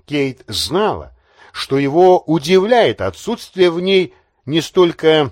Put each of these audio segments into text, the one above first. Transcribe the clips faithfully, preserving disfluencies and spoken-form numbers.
Кейт знала, что его удивляет отсутствие в ней не столько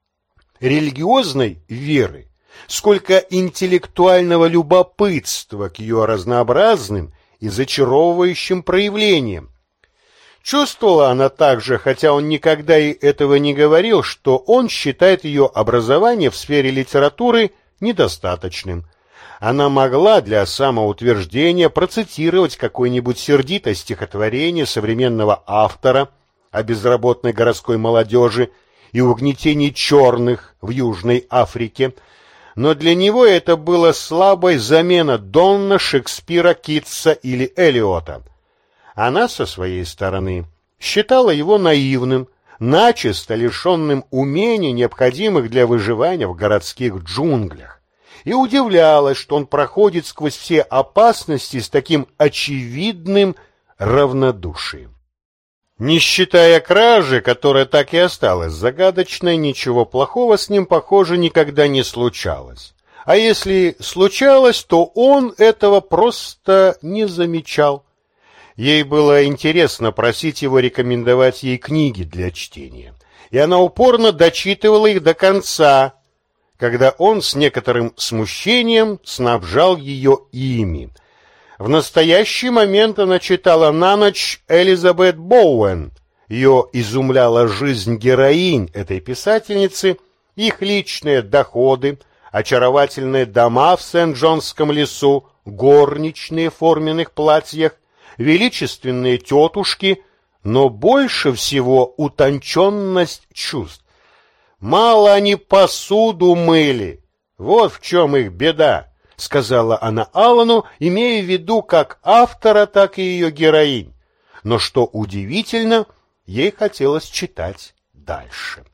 религиозной веры, сколько интеллектуального любопытства к ее разнообразным и зачаровывающим проявлениям. Чувствовала она также, хотя он никогда и этого не говорил, что он считает ее образование в сфере литературы недостаточным. Она могла для самоутверждения процитировать какое-нибудь сердитое стихотворение современного автора о безработной городской молодежи и угнетении черных в Южной Африке, но для него это было слабой замена Донна, Шекспира, Китса или Элиота. Она, со своей стороны, считала его наивным, начисто лишенным умений, необходимых для выживания в городских джунглях, и удивлялась, что он проходит сквозь все опасности с таким очевидным равнодушием. Не считая кражи, которая так и осталась загадочной, ничего плохого с ним, похоже, никогда не случалось. А если случалось, то он этого просто не замечал. Ей было интересно просить его рекомендовать ей книги для чтения, и она упорно дочитывала их до конца, когда он с некоторым смущением снабжал ее ими. В настоящий момент она читала на ночь Элизабет Боуэн. Ее изумляла жизнь героинь этой писательницы, их личные доходы, очаровательные дома в Сент-Джонском лесу, горничные в форменных платьях, величественные тетушки, но больше всего утонченность чувств. Мало они посуду мыли, вот в чем их беда, сказала она Аллану, имея в виду как автора, так и ее героинь. Но что удивительно, ей хотелось читать дальше.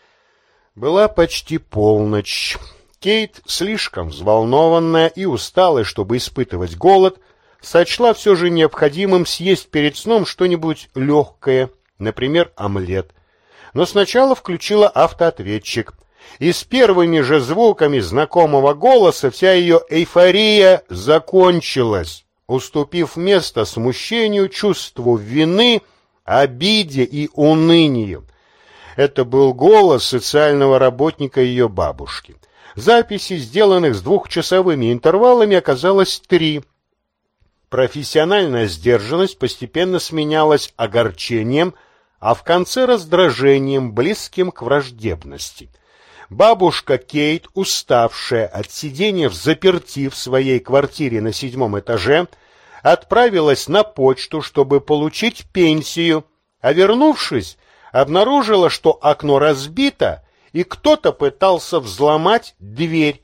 Была почти полночь. Кейт, слишком взволнованная и усталая, чтобы испытывать голод, сочла все же необходимым съесть перед сном что-нибудь легкое, например, омлет. Но сначала включила автоответчик, и с первыми же звуками знакомого голоса вся ее эйфория закончилась, уступив место смущению, чувству вины, обиде и унынию. Это был голос социального работника ее бабушки. Записей, сделанных с двухчасовыми интервалами, оказалось три. Профессиональная сдержанность постепенно сменялась огорчением, а в конце раздражением, близким к враждебности. Бабушка Кейт, уставшая от сидения взаперти в своей квартире на седьмом этаже, отправилась на почту, чтобы получить пенсию, а вернувшись, обнаружила, что окно разбито, и кто-то пытался взломать дверь.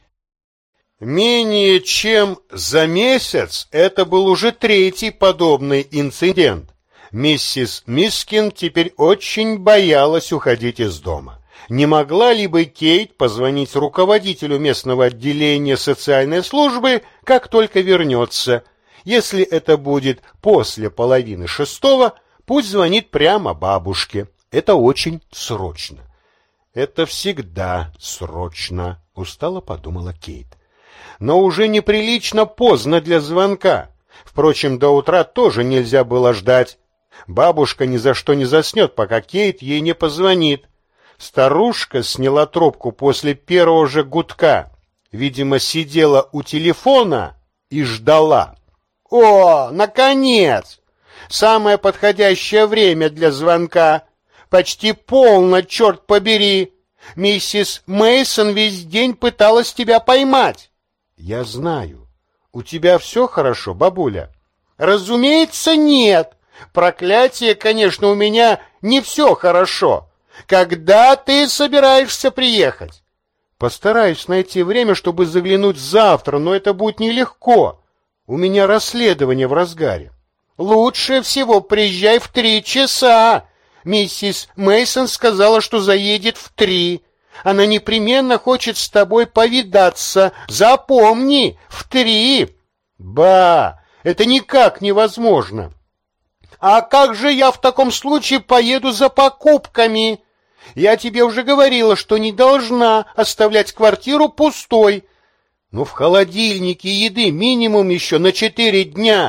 Менее чем за месяц это был уже третий подобный инцидент. Миссис Мискин теперь очень боялась уходить из дома. Не могла ли бы Кейт позвонить руководителю местного отделения социальной службы, как только вернется? Если это будет после половины шестого, пусть звонит прямо бабушке. Это очень срочно. Это всегда срочно, устало подумала Кейт. Но уже неприлично поздно для звонка. Впрочем, до утра тоже нельзя было ждать. Бабушка ни за что не заснет, пока Кейт ей не позвонит. Старушка сняла трубку после первого же гудка. Видимо, сидела у телефона и ждала. «О, наконец! Самое подходящее время для звонка. Почти полно, черт побери! Миссис Мейсон весь день пыталась тебя поймать». «Я знаю. У тебя все хорошо, бабуля?» «Разумеется, нет. Проклятие, конечно, у меня не все хорошо. Когда ты собираешься приехать?» «Постараюсь найти время, чтобы заглянуть завтра, но это будет нелегко. У меня расследование в разгаре». «Лучше всего приезжай в три часа. Миссис Мейсон сказала, что заедет в три. Она непременно хочет с тобой повидаться. Запомни, в три». «Ба, это никак невозможно». «А как же я в таком случае поеду за покупками? Я тебе уже говорила, что не должна оставлять квартиру пустой». «Ну, в холодильнике еды минимум еще на четыре дня.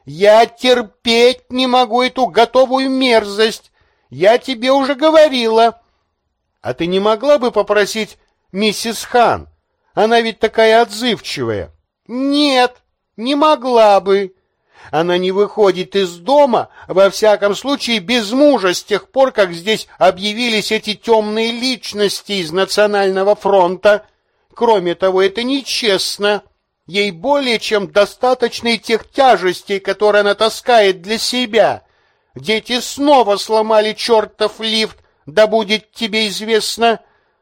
Я терпеть не могу эту готовую мерзость. Я тебе уже говорила. А ты не могла бы попросить миссис Хан? Она ведь такая отзывчивая. Нет, не могла бы. Она не выходит из дома, во всяком случае, без мужа с тех пор, как здесь объявились эти темные личности из Национального фронта. Кроме того, это нечестно. Ей более чем достаточно и тех тяжестей, которые она таскает для себя. Дети снова сломали чертов лифт, да будет тебе известно.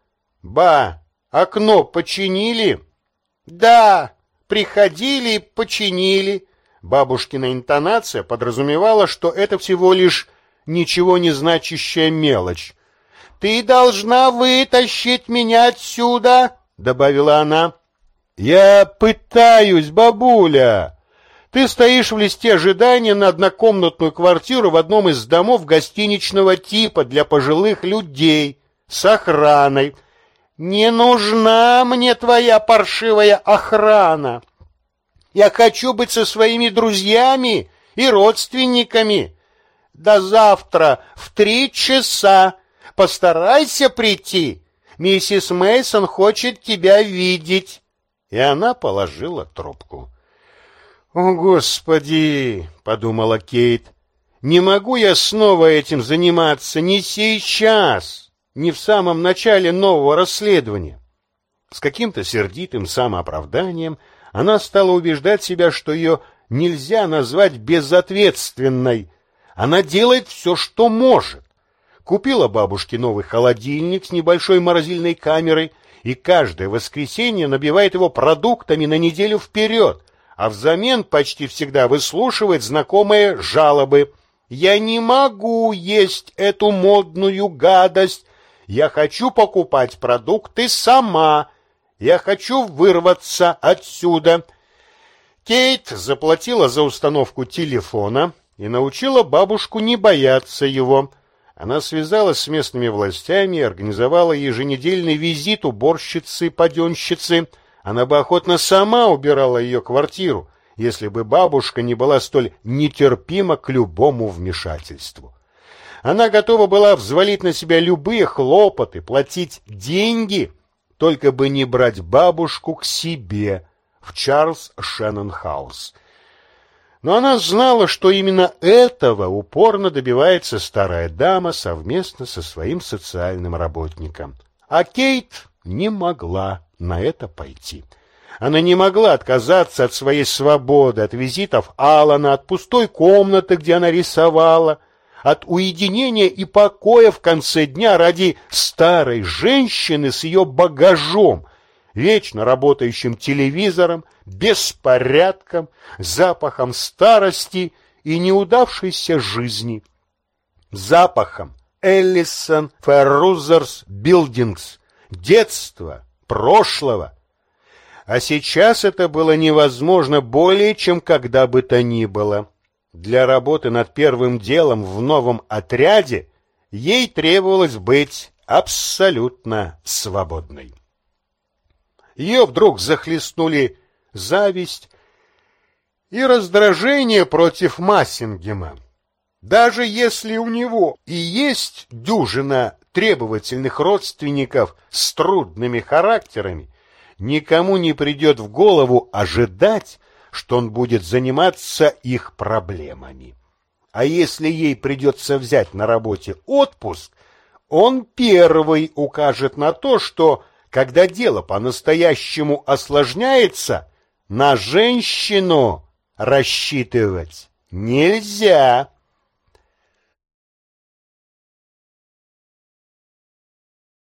Ба, окно починили? Да, приходили и починили. Бабушкина интонация подразумевала, что это всего лишь ничего не значащая мелочь. «Ты должна вытащить меня отсюда», — добавила она. «Я пытаюсь, бабуля. Ты стоишь в листе ожидания на однокомнатную квартиру в одном из домов гостиничного типа для пожилых людей с охраной. Не нужна мне твоя паршивая охрана. Я хочу быть со своими друзьями и родственниками. До завтра в три часа. Постарайся прийти. Миссис Мейсон хочет тебя видеть». И она положила трубку. «О, Господи!» — подумала Кейт. «Не могу я снова этим заниматься, не сейчас, не в самом начале нового расследования». С каким-то сердитым самооправданием она стала убеждать себя, что ее нельзя назвать безответственной. Она делает все, что может. Купила бабушке новый холодильник с небольшой морозильной камерой и каждое воскресенье набивает его продуктами на неделю вперед, а взамен почти всегда выслушивает знакомые жалобы. «Я не могу есть эту модную гадость. Я хочу покупать продукты сама. Я хочу вырваться отсюда». Кейт заплатила за установку телефона и научила бабушку не бояться его. Она связалась с местными властями и организовала еженедельный визит уборщицы-паденщицы. Она бы охотно сама убирала ее квартиру, если бы бабушка не была столь нетерпима к любому вмешательству. Она готова была взвалить на себя любые хлопоты, платить деньги, только бы не брать бабушку к себе в Чарльз Шеннон Хаус. Но она знала, что именно этого упорно добивается старая дама совместно со своим социальным работником. А Кейт не могла на это пойти. Она не могла отказаться от своей свободы, от визитов Алана, от пустой комнаты, где она рисовала, от уединения и покоя в конце дня ради старой женщины с ее багажом, вечно работающим телевизором, беспорядком, запахом старости и неудавшейся жизни, запахом Эллисон Феррузерс Билдингс, детства, прошлого. А сейчас это было невозможно более, чем когда бы то ни было. Для работы над первым делом в новом отряде ей требовалось быть абсолютно свободной. Ее вдруг захлестнули зависть и раздражение против Массингема. Даже если у него и есть дюжина требовательных родственников с трудными характерами, никому не придет в голову ожидать, что он будет заниматься их проблемами. А если ей придется взять на работе отпуск, он первый укажет на то, что, когда дело по-настоящему осложняется, на женщину рассчитывать нельзя.